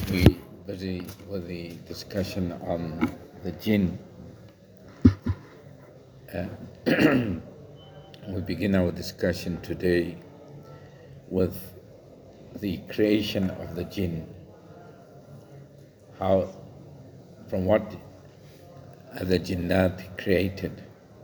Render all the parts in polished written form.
We busy with the discussion on the jinn. We begin our discussion today with the creation of the jinn. How, from what are the jinnat created?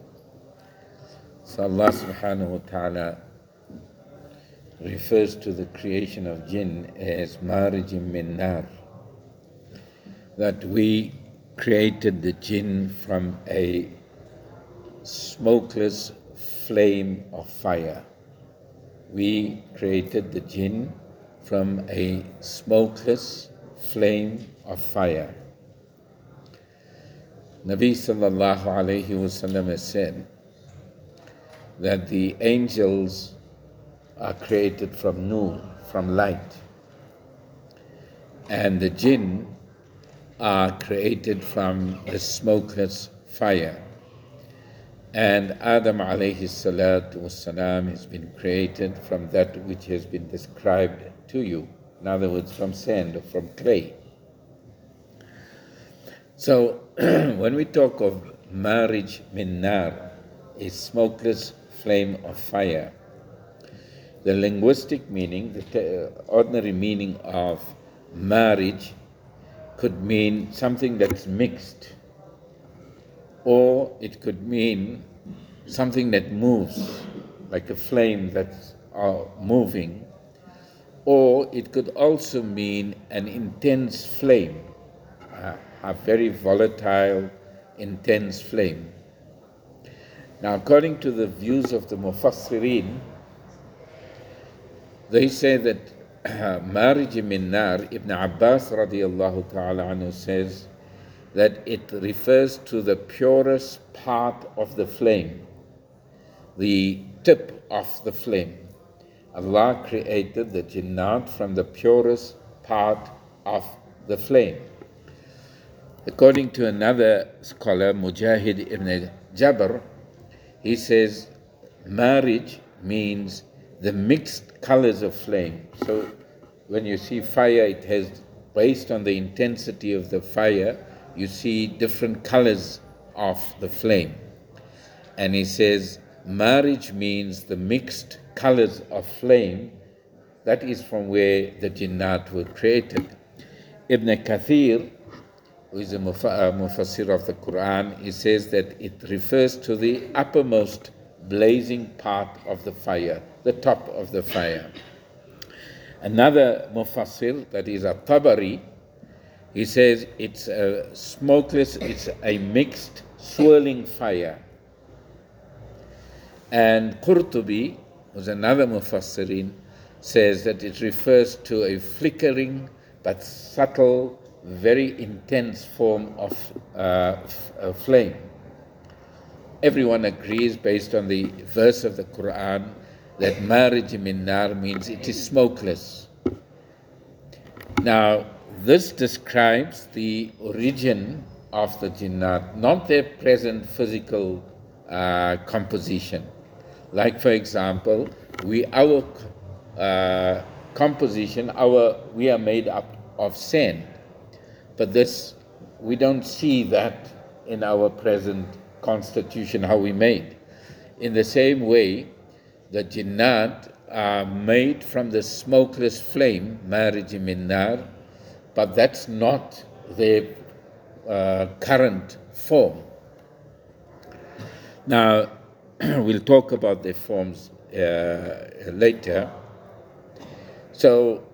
So Allah subhanahu wa ta'ala refers to the creation of jinn as marijim min nar, that we created the jinn from a smokeless flame of fire. We created the jinn from a smokeless flame of fire. Nabi sallallahu alayhi wasallam has said that the angels are created from nur, from light, and the jinn are created from the smokeless fire. And Adam alayhi salatu wassalam has been created from that which has been described to you. In other words, from sand or from clay. So when we talk of marij min nar, a smokeless flame of fire, the linguistic meaning, the ordinary meaning of marriage could mean something that's mixed, or it could mean something that moves, like a flame that's moving, or it could also mean an intense flame, a very volatile, intense flame. Now, according to the views of the Mufassirin, they say that marij min nar, Ibn Abbas radiallahu ta'ala anhu says that it refers to the purest part of the flame, the tip of the flame. Allah created the jinnat from the purest part of the flame. According to another scholar, Mujahid ibn Jabr, he says marriage means the mixed colors of flame. So when you see fire, it has, based on the intensity of the fire, you see different colors of the flame. And he says marriage means the mixed colors of flame. That is from where the jinnat were created. Ibn Kathir, who is a mufassir of the Quran, he says that it refers to the uppermost blazing part of the fire, the top of the fire. Another mufassir, that is a Tabari, he says it's a smokeless, it's a mixed, swirling fire. And Qurtubi, who's another mufassirin, says that it refers to a flickering but subtle, very intense form of flame. Everyone agrees, based on the verse of the Quran, that marij min nar means it is smokeless. Now, this describes the origin of the jinnat, not their present physical composition. Like, for example, our composition, we are made up of sand, but this, we don't see that in our present constitution, how we made. In the same way, the jinnat are made from the smokeless flame, marij min nar, but that's not their current form. Now, we'll talk about their forms later. So,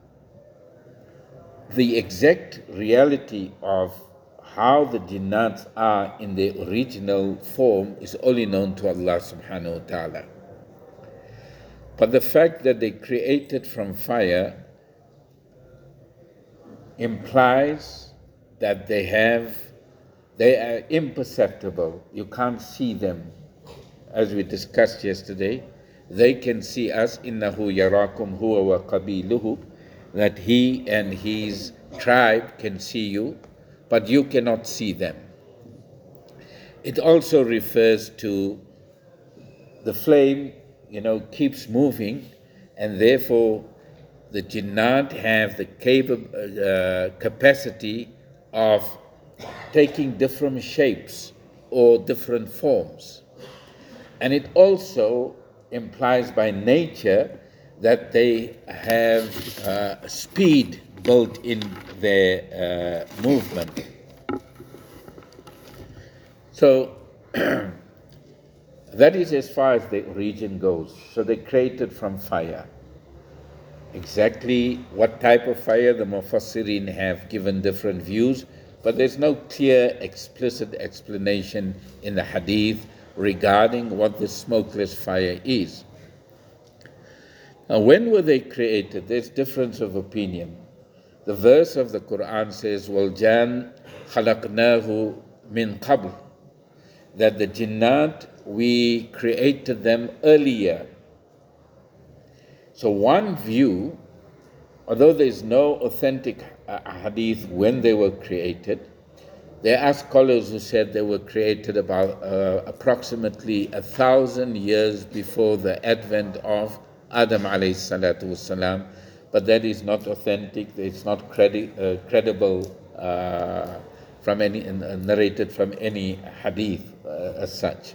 the exact reality of how the jinnats are in their original form is only known to Allah subhanahu wa ta'ala. But the fact that they created from fire implies that they are imperceptible. You can't see them. As we discussed yesterday, they can see us, innahu yarakum huwa wa qabiluhu, that he and his tribe can see you, but you cannot see them. It also refers to the flame, keeps moving, and therefore the jinnat have the capacity of taking different shapes or different forms. And it also implies by nature that they have speed built in their movement. So that is as far as the origin goes. So they created from fire. Exactly what type of fire, the Mufassirin have given different views, but there's no clear, explicit explanation in the hadith regarding what the smokeless fire is. Now, when were they created? There's difference of opinion. The verse of the Quran says, وَالْجَانَ خَلَقْنَاهُ مِنْ قَبْلِ, that the jinnat, we created them earlier. So one view, although there is no authentic hadith when they were created, there are scholars who said they were created about approximately 1,000 years before the advent of Adam alayhi salatu wasalam, but that is not authentic. It's not credible from any narrated from any hadith as such.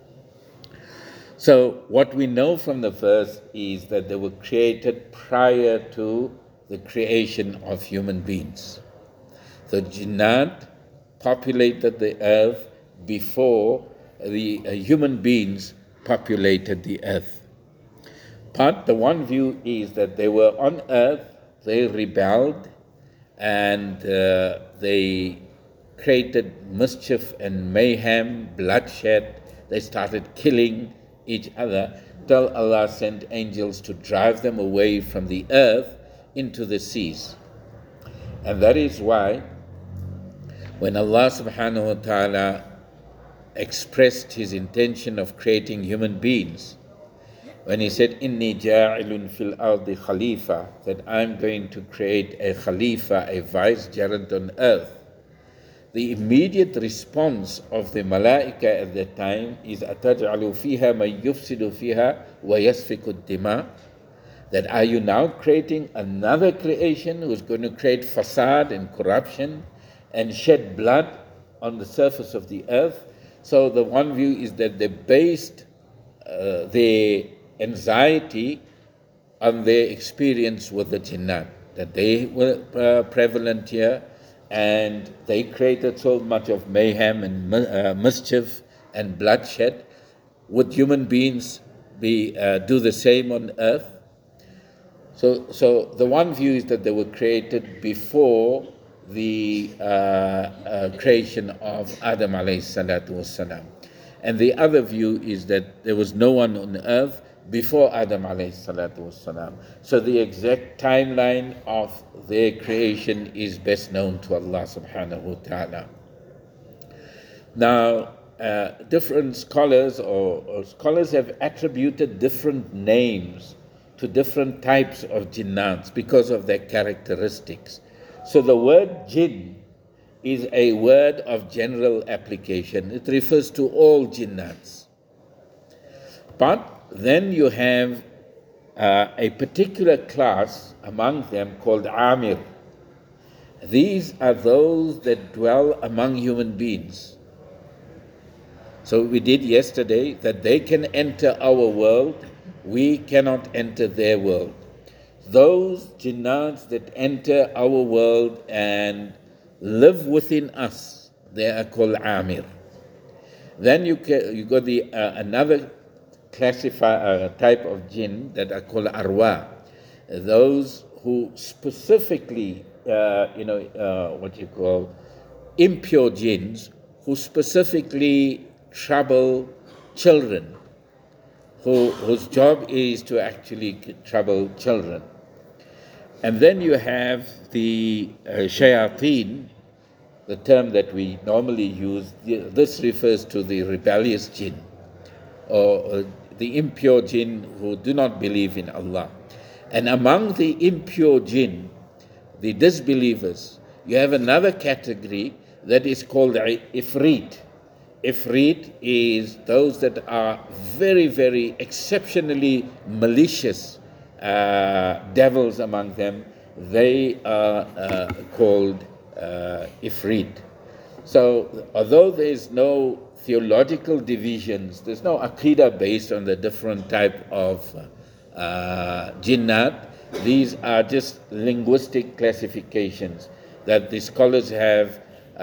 So what we know from the verse is that they were created prior to the creation of human beings. The jinnat populated the earth before the human beings populated the earth. But the one view is that they were on earth, they rebelled, and they created mischief and mayhem, bloodshed. They started killing each other till Allah sent angels to drive them away from the earth into the seas. And that is why when Allah subhanahu wa ta'ala expressed his intention of creating human beings, when he said, Inni ja'ilun fil ardi khalifa, that I'm going to create a khalifa, a vicegerent on earth, the immediate response of the malaika at that time is أَتَجْعَلُ فِيهَا مَنْ يُفْسِدُ فِيهَا وَيَسْفِكُ الدِّمَاء, that are you now creating another creation who is going to create fasad and corruption and shed blood on the surface of the earth? So the one view is that they based their anxiety on their experience with the jinnat, that they were prevalent here, and they created so much of mayhem and mischief and bloodshed. Would human beings do the same on earth? So the one view is that they were created before the creation of Adam alayhi salatu wasalam. And the other view is that there was no one on earth before Adam alayhi salatu wasalam. So the exact timeline of their creation is best known to Allah subhanahu wa ta'ala. Now, different scholars or scholars have attributed different names to different types of jinnats because of their characteristics. So the word jinn is a word of general application. It refers to all jinnats. But then you have a particular class among them called Amir. These are those that dwell among human beings. So we did yesterday that they can enter our world, we cannot enter their world. Those jinnats that enter our world and live within us, they are called Amir. Then you got the another type of jinn that are called Arwah. Those who specifically, impure jinns, who specifically trouble children, whose job is to actually trouble children. And then you have the shayateen, the term that we normally use. This refers to the rebellious jinn, or the impure jinn who do not believe in Allah. And among the impure jinn, the disbelievers, you have another category that is called ifrit. Ifrit is those that are very, very exceptionally malicious devils among them, they are called Ifrit. So, although there's no theological divisions, there's no aqidah based on the different type of jinnat. These are just linguistic classifications that the scholars have.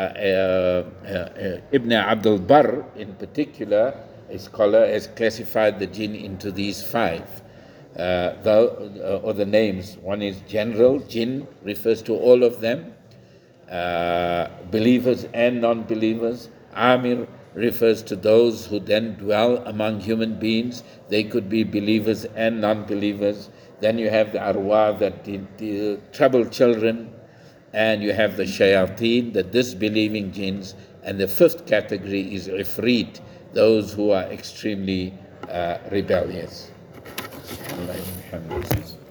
Ibn Abdul Barr, in particular, a scholar, has classified the jinn into these five. Or the names. One is general, jinn refers to all of them, believers and non-believers. Amir refers to those who then dwell among human beings. They could be believers and non-believers. Then you have the arwah, that the troubled children, and you have the shayateen, the disbelieving jinns, and the fifth category is ifrit, those who are extremely rebellious.